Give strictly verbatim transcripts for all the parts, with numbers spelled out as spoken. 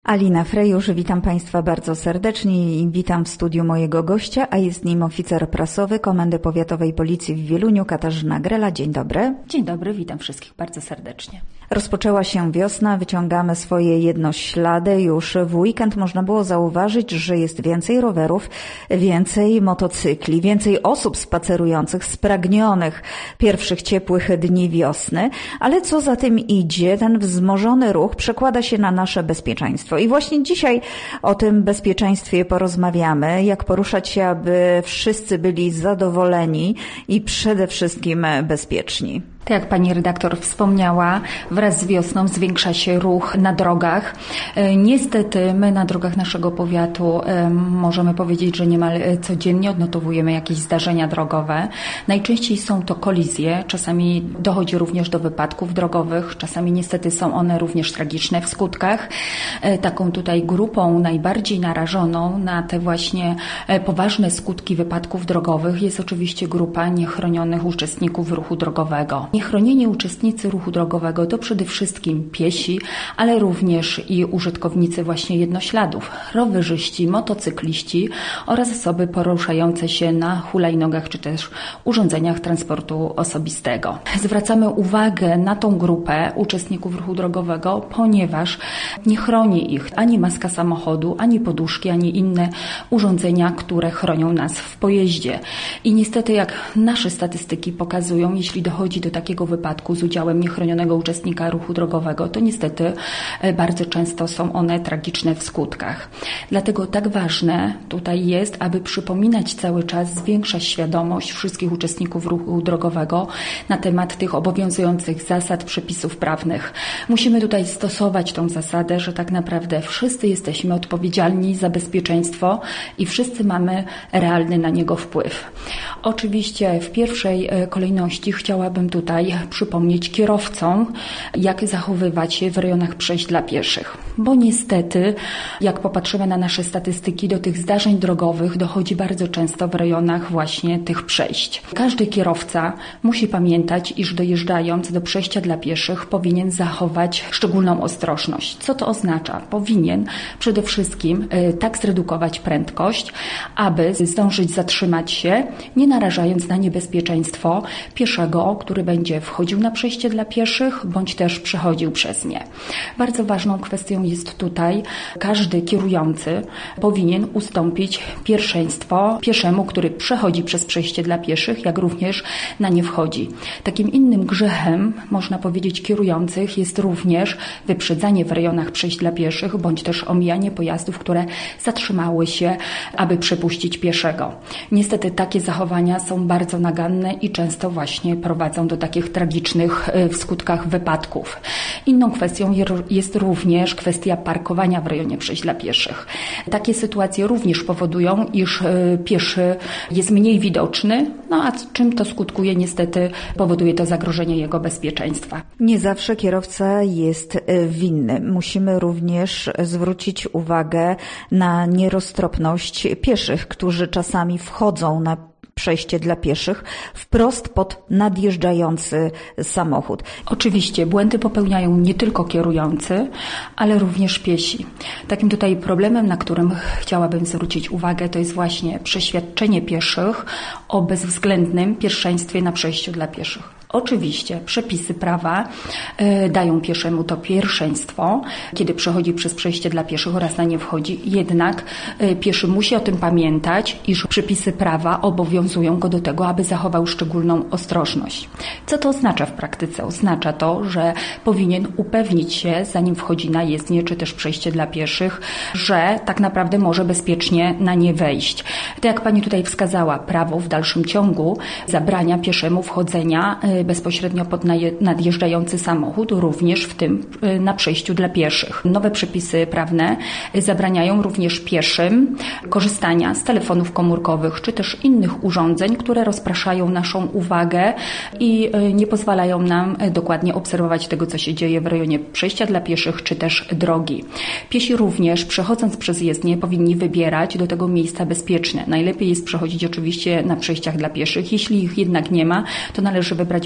Alina Frejusz, witam Państwa bardzo serdecznie i witam w studiu mojego gościa, a jest nim oficer prasowy Komendy Powiatowej Policji w Wieluniu, Katarzyna Grela. Dzień dobry. Dzień dobry, witam wszystkich bardzo serdecznie. Rozpoczęła się wiosna, wyciągamy swoje jednoślady. Już w weekend można było zauważyć, że jest więcej rowerów, więcej motocykli, więcej osób spacerujących, spragnionych pierwszych ciepłych dni wiosny. Ale co za tym idzie, ten wzmożony ruch przekłada się na nasze bezpieczeństwo. I właśnie dzisiaj o tym bezpieczeństwie porozmawiamy, jak poruszać się, aby wszyscy byli zadowoleni i przede wszystkim bezpieczni. Tak jak pani redaktor wspomniała, wraz z wiosną zwiększa się ruch na drogach. Niestety my na drogach naszego powiatu możemy powiedzieć, że niemal codziennie odnotowujemy jakieś zdarzenia drogowe. Najczęściej są to kolizje, czasami dochodzi również do wypadków drogowych, czasami niestety są one również tragiczne w skutkach. Taką tutaj grupą najbardziej narażoną na te właśnie poważne skutki wypadków drogowych jest oczywiście grupa niechronionych uczestników ruchu drogowego. Niechronieni uczestnicy ruchu drogowego to przede wszystkim piesi, ale również i użytkownicy właśnie jednośladów, rowerzyści, motocykliści oraz osoby poruszające się na hulajnogach czy też urządzeniach transportu osobistego. Zwracamy uwagę na tą grupę uczestników ruchu drogowego, ponieważ nie chroni ich ani maska samochodu, ani poduszki, ani inne urządzenia, które chronią nas w pojeździe. I niestety, jak nasze statystyki pokazują, jeśli dochodzi do takiego wypadku z udziałem niechronionego uczestnika ruchu drogowego, to niestety bardzo często są one tragiczne w skutkach. Dlatego tak ważne tutaj jest, aby przypominać cały czas, zwiększać świadomość wszystkich uczestników ruchu drogowego na temat tych obowiązujących zasad, przepisów prawnych. Musimy tutaj stosować tą zasadę, że tak naprawdę wszyscy jesteśmy odpowiedzialni za bezpieczeństwo i wszyscy mamy realny na niego wpływ. Oczywiście w pierwszej kolejności chciałabym tutaj przypomnieć kierowcom, jak zachowywać się w rejonach przejść dla pieszych. Bo niestety, jak popatrzymy na nasze statystyki, do tych zdarzeń drogowych dochodzi bardzo często w rejonach właśnie tych przejść. Każdy kierowca musi pamiętać, iż dojeżdżając do przejścia dla pieszych powinien zachować szczególną ostrożność. Co to oznacza? Powinien przede wszystkim y, tak zredukować prędkość, aby zdążyć zatrzymać się, nie narażając na niebezpieczeństwo pieszego, który będzie wchodził na przejście dla pieszych, bądź też przechodził przez nie. Bardzo ważną kwestią jest tutaj, każdy kierujący powinien ustąpić pierwszeństwo pieszemu, który przechodzi przez przejście dla pieszych, jak również na nie wchodzi. Takim innym grzechem, można powiedzieć, kierujących jest również wyprzedzanie w rejonach przejść dla pieszych, bądź też omijanie pojazdów, które zatrzymały się, aby przepuścić pieszego. Niestety takie zachowania są bardzo naganne i często właśnie prowadzą do takich tragicznych w skutkach wypadków. Inną kwestią jest również kwestia parkowania w rejonie przejść dla pieszych. Takie sytuacje również powodują, iż pieszy jest mniej widoczny, no a czym to skutkuje? Niestety powoduje to zagrożenie jego bezpieczeństwa. Nie zawsze kierowca jest winny. Musimy również zwrócić uwagę na nieroztropność pieszych, którzy czasami wchodzą na przejście dla pieszych wprost pod nadjeżdżający samochód. Oczywiście błędy popełniają nie tylko kierujący, ale również piesi. Takim tutaj problemem, na którym chciałabym zwrócić uwagę, to jest właśnie przeświadczenie pieszych o bezwzględnym pierwszeństwie na przejściu dla pieszych. Oczywiście przepisy prawa y, dają pieszemu to pierwszeństwo, kiedy przechodzi przez przejście dla pieszych oraz na nie wchodzi. Jednak y, pieszy musi o tym pamiętać, iż przepisy prawa obowiązują go do tego, aby zachował szczególną ostrożność. Co to oznacza w praktyce? Oznacza to, że powinien upewnić się, zanim wchodzi na jezdnię czy też przejście dla pieszych, że tak naprawdę może bezpiecznie na nie wejść. Tak jak pani tutaj wskazała, prawo w dalszym ciągu zabrania pieszemu wchodzenia y, bezpośrednio pod nadjeżdżający samochód, również w tym na przejściu dla pieszych. Nowe przepisy prawne zabraniają również pieszym korzystania z telefonów komórkowych czy też innych urządzeń, które rozpraszają naszą uwagę i nie pozwalają nam dokładnie obserwować tego, co się dzieje w rejonie przejścia dla pieszych czy też drogi. Piesi również, przechodząc przez jezdnię, powinni wybierać do tego miejsca bezpieczne. Najlepiej jest przechodzić oczywiście na przejściach dla pieszych. Jeśli ich jednak nie ma, to należy wybrać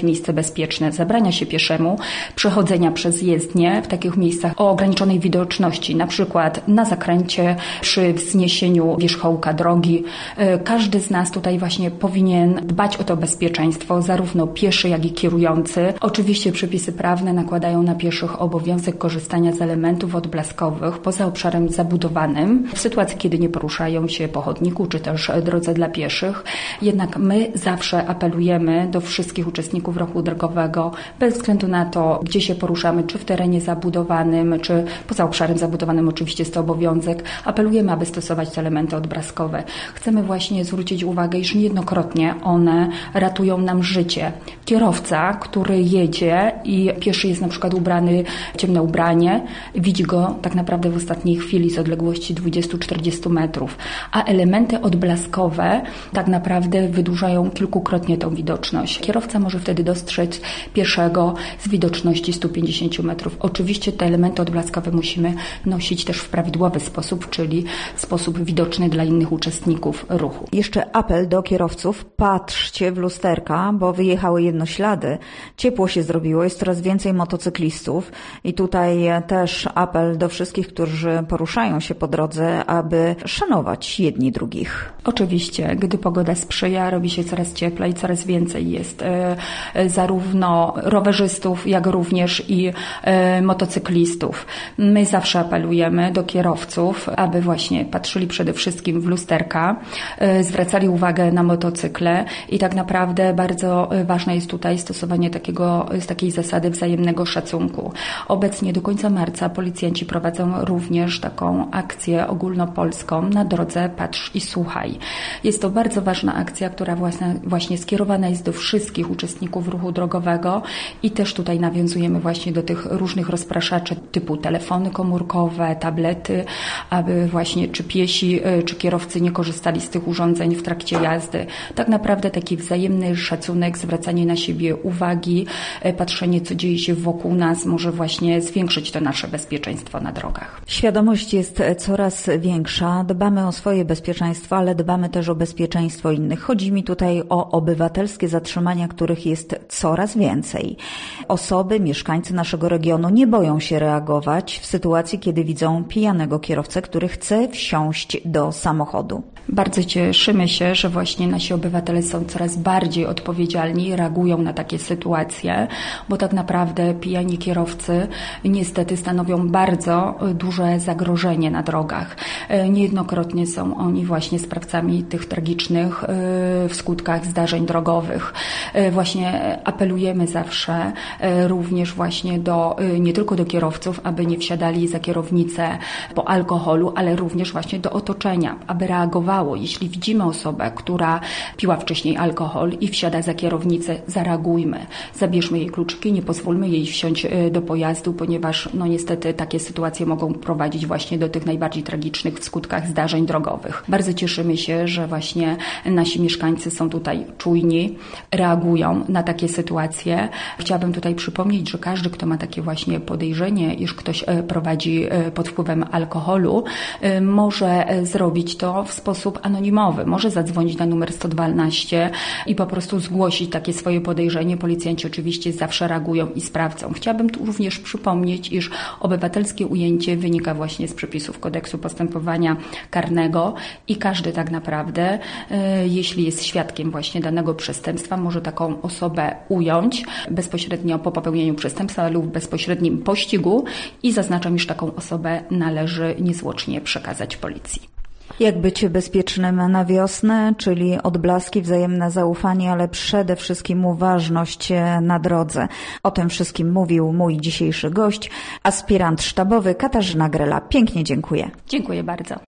miejsce bezpieczne. Zabrania się pieszemu przechodzenia przez jezdnię w takich miejscach o ograniczonej widoczności, na przykład na zakręcie, przy wzniesieniu wierzchołka drogi. Każdy z nas tutaj właśnie powinien dbać o to bezpieczeństwo, zarówno pieszy, jak i kierujący. Oczywiście przepisy prawne nakładają na pieszych obowiązek korzystania z elementów odblaskowych poza obszarem zabudowanym, w sytuacji, kiedy nie poruszają się po chodniku, czy też drodze dla pieszych. Jednak my zawsze apelujemy do wszystkich uczestników ruchu drogowego, bez względu na to, gdzie się poruszamy, czy w terenie zabudowanym, czy poza obszarem zabudowanym, oczywiście jest to obowiązek. Apelujemy, aby stosować te elementy odblaskowe. Chcemy właśnie zwrócić uwagę, iż niejednokrotnie one ratują nam życie. Kierowca, który jedzie i pieszy jest na przykład ubrany w ciemne ubranie, widzi go tak naprawdę w ostatniej chwili z odległości dwadzieścia do czterdziestu metrów, a elementy odblaskowe tak naprawdę wydłużają kilkukrotnie tą widoczność. Kierowca może wtedy dostrzec pieszego z widoczności stu pięćdziesięciu metrów. Oczywiście te elementy odblaskowe musimy nosić też w prawidłowy sposób, czyli w sposób widoczny dla innych uczestników ruchu. Jeszcze apel do kierowców. Patrzcie w lusterka, bo wyjechały jednoślady. Ciepło się zrobiło, jest coraz więcej motocyklistów i tutaj też apel do wszystkich, którzy poruszają się po drodze, aby szanować jedni drugich. Oczywiście, gdy pogoda sprzyja, robi się coraz cieplej, coraz więcej jest e, zarówno rowerzystów, jak również i e, motocyklistów. My zawsze apelujemy do kierowców, aby właśnie patrzyli przede wszystkim w lusterka, e, zwracali uwagę na motocykle i tak naprawdę bardzo ważne jest tutaj stosowanie takiego, z takiej zasady wzajemnego szacunku. Obecnie do końca marca policjanci prowadzą również taką akcję ogólnopolską na drodze Patrz i Słuchaj. Jest to bardzo ważna akcja, która właśnie, właśnie skierowana jest do wszystkich uczestników ruchu drogowego i też tutaj nawiązujemy właśnie do tych różnych rozpraszaczy typu telefony komórkowe, tablety, aby właśnie czy piesi, czy kierowcy nie korzystali z tych urządzeń w trakcie jazdy. Tak naprawdę taki wzajemny szacunek, zwracanie na siebie uwagi, patrzenie, co dzieje się wokół nas, może właśnie zwiększyć to nasze bezpieczeństwo na drogach. Świadomość jest coraz większa. Dbamy o swoje bezpieczeństwo, ale dbamy też o bezpieczeństwo innych. Chodzi mi tutaj o obywatelskie zatrzymania, których jest coraz więcej. Osoby, mieszkańcy naszego regionu nie boją się reagować w sytuacji, kiedy widzą pijanego kierowcę, który chce wsiąść do samochodu. Bardzo cieszymy się, że właśnie nasi obywatele są coraz bardziej odpowiedzialni, reagują na takie sytuacje, bo tak naprawdę pijani kierowcy niestety stanowią bardzo duże zagrożenie na drogach. Niejednokrotnie są oni właśnie sprawcami tych tragicznych w skutkach zdarzeń drogowych. Właśnie apelujemy zawsze również właśnie do, nie tylko do kierowców, aby nie wsiadali za kierownicę po alkoholu, ale również właśnie do otoczenia, aby reagowało. Jeśli widzimy osobę, która piła wcześniej alkohol i wsiada za kierownicę, zareagujmy. Zabierzmy jej kluczyki, nie pozwólmy jej wsiąść do pojazdu, ponieważ no niestety takie sytuacje mogą prowadzić właśnie do tych najbardziej tragicznych w skutkach zdarzeń drogowych. Bardzo cieszymy się, że właśnie nasi mieszkańcy są tutaj czujni, reagują na takie sytuacje. Chciałabym tutaj przypomnieć, że każdy, kto ma takie właśnie podejrzenie, iż ktoś prowadzi pod wpływem alkoholu, może zrobić to w sposób anonimowy. Może zadzwonić na numer sto dwanaście i po prostu zgłosić takie swoje podejrzenie. Policjanci oczywiście zawsze reagują i sprawdzą. Chciałabym tu również przypomnieć, iż obywatelskie ujęcie wynika właśnie z przepisów Kodeksu Postępowania Karnego i każdy tak naprawdę, e, jeśli jest świadkiem właśnie danego przestępstwa, może taką osobę ująć bezpośrednio po popełnieniu przestępstwa lub bezpośrednim pościgu i zaznaczam, iż taką osobę należy niezwłocznie przekazać policji. Jak być bezpiecznym na wiosnę, czyli odblaski, wzajemne zaufanie, ale przede wszystkim uważność na drodze. O tym wszystkim mówił mój dzisiejszy gość, aspirant sztabowy Katarzyna Grela. Pięknie dziękuję. Dziękuję bardzo.